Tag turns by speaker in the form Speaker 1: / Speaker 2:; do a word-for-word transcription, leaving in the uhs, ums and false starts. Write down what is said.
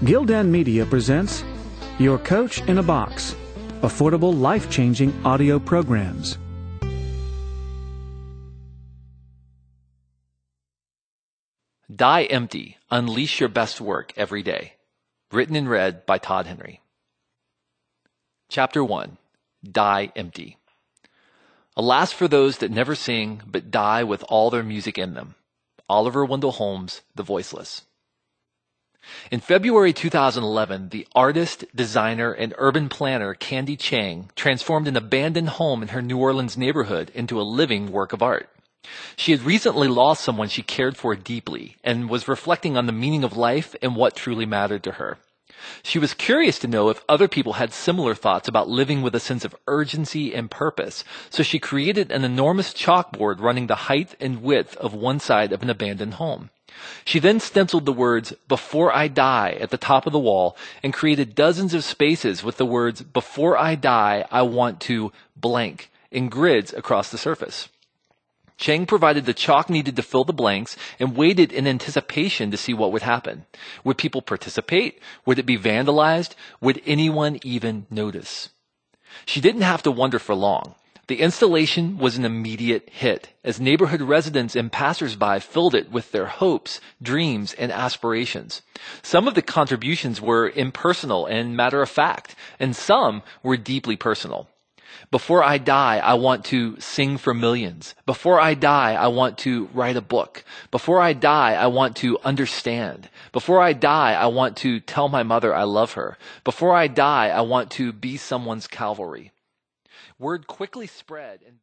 Speaker 1: Gildan Media presents Your Coach in a Box, affordable, life-changing audio programs.
Speaker 2: Die Empty, Unleash Your Best Work Every Day. Written and read by Todd Henry. Chapter one. Die Empty. Alas for those that never sing, but die with all their music in them. Oliver Wendell Holmes, The Voiceless. In February two thousand eleven, the artist, designer, and urban planner Candy Chang transformed an abandoned home in her New Orleans neighborhood into a living work of art. She had recently lost someone she cared for deeply and was reflecting on the meaning of life and what truly mattered to her. She was curious to know if other people had similar thoughts about living with a sense of urgency and purpose, so she created an enormous chalkboard running the height and width of one side of an abandoned home. She then stenciled the words, "Before I die," at the top of the wall and created dozens of spaces with the words, "Before I die, I want to blank," in grids across the surface. Chang provided the chalk needed to fill the blanks and waited in anticipation to see what would happen. Would people participate? Would it be vandalized? Would anyone even notice? She didn't have to wonder for long. The installation was an immediate hit, as neighborhood residents and passersby filled it with their hopes, dreams, and aspirations. Some of the contributions were impersonal and matter of fact, and some were deeply personal. Before I die, I want to sing for millions. Before I die, I want to write a book. Before I die, I want to understand. Before I die, I want to tell my mother I love her. Before I die, I want to be someone's Calvary. Word quickly spread and